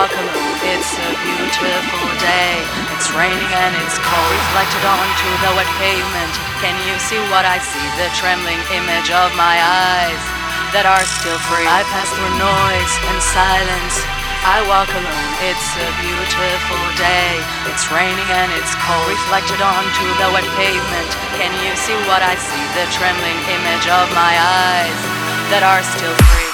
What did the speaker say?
walk alone, it's a beautiful day. It's raining and it's cold, reflected onto the wet pavement. Can you see what I see? The trembling image of my eyes that are still free. I pass through noise and silence, I walk alone, it's a beautiful day. It's raining and it's cold, reflected onto the wet pavement. Can you see what I see? The trembling image of my eyes that are still free.